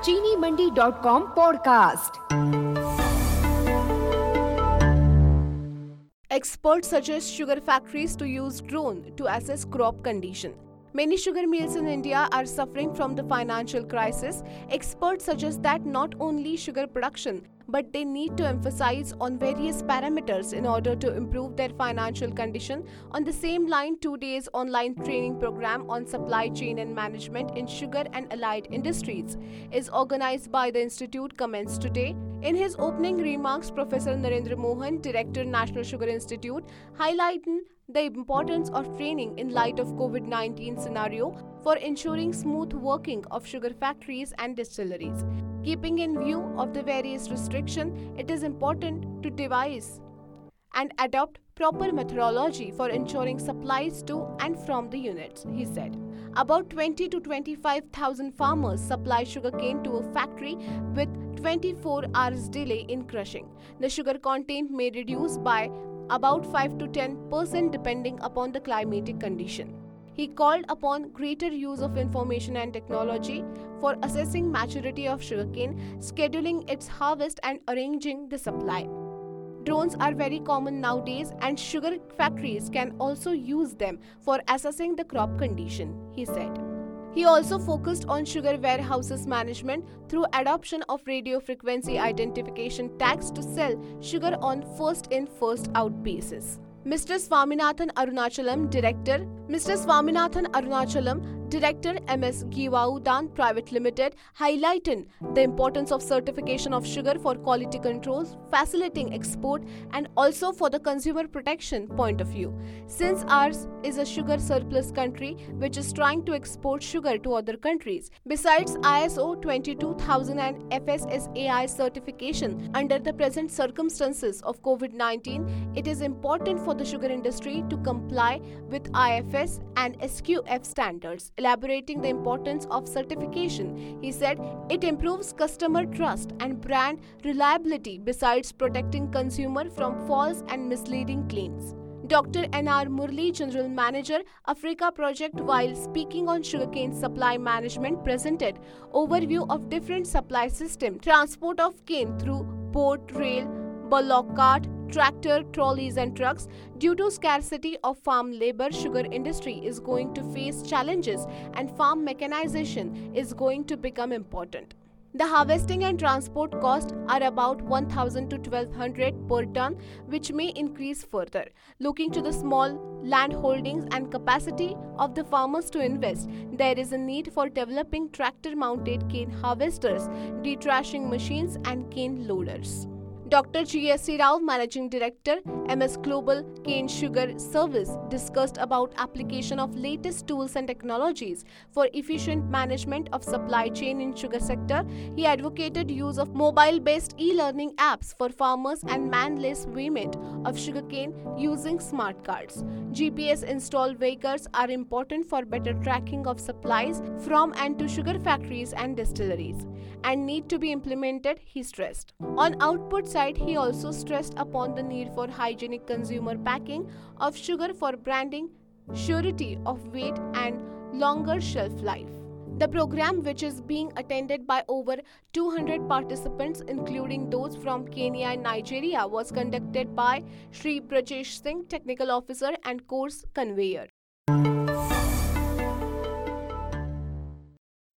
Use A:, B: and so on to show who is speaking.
A: चीनीमंडी.com podcast.
B: Experts suggest sugar factories to use drone to assess crop condition. Many sugar mills in India are suffering from the financial crisis. Experts suggest that not only sugar production, but they need to emphasize on various parameters in order to improve their financial condition. On the same line, 2 days online training program on supply chain and management in sugar and allied industries is organized by the institute commenced today. In his opening remarks, Professor Narendra Mohan, Director, National Sugar Institute, highlighted the importance of training in light of COVID-19 scenario for ensuring smooth working of sugar factories and distilleries. Keeping in view of the various restrictions, it is important to devise and adopt proper methodology for ensuring supplies to and from the units, he said. About 20 to 25,000 farmers supply sugarcane to a factory with 24 hours delay in crushing. The sugar content may reduce by about 5 to 10% depending upon the climatic condition. He called upon greater use of information and technology for assessing maturity of sugarcane, scheduling its harvest and arranging the supply. Drones are very common nowadays and sugar factories can also use them for assessing the crop condition, he said. He also focused on sugar warehouses management through adoption of radio frequency identification tags to sell sugar on first in first out basis. Mr. Swaminathan Arunachalam, Director MS Giwaudan Private Limited, highlighted the importance of certification of sugar for quality controls, facilitating export and also for the consumer protection point of view. Since ours is a sugar surplus country which is trying to export sugar to other countries, besides ISO 22000 and FSSAI certification under the present circumstances of COVID-19, it is important for the sugar industry to comply with IFS and SQF standards. Elaborating the importance of certification, he said it improves customer trust and brand reliability besides protecting consumer from false and misleading claims. Dr. N.R. Murli, General Manager, Africa Project, while speaking on sugarcane supply management, presented overview of different supply system, transport of cane through boat, rail, bullock cart, tractor, trolleys and trucks. Due to scarcity of farm labor, sugar industry is going to face challenges and farm mechanization is going to become important. The harvesting and transport costs are about 1,000 to 1,200 per ton, which may increase further. Looking to the small land holdings and capacity of the farmers to invest, there is a need for developing tractor-mounted cane harvesters, detrashing machines and cane loaders. Dr. G.S.C. Rao, Managing Director, MS Global Cane Sugar Service, discussed about application of latest tools and technologies for efficient management of supply chain in sugar sector. He advocated use of mobile-based e-learning apps for farmers and manless weighment of sugarcane using smart cards. GPS-installed vehicles are important for better tracking of supplies from and to sugar factories and distilleries and need to be implemented, he stressed. On output side, he also stressed upon the need for hygienic consumer packing of sugar for branding, surety of weight and longer shelf life. The program, which is being attended by over 200 participants, including those from Kenya and Nigeria, was conducted by Shri Brajesh Singh, Technical Officer and Course Conveyor.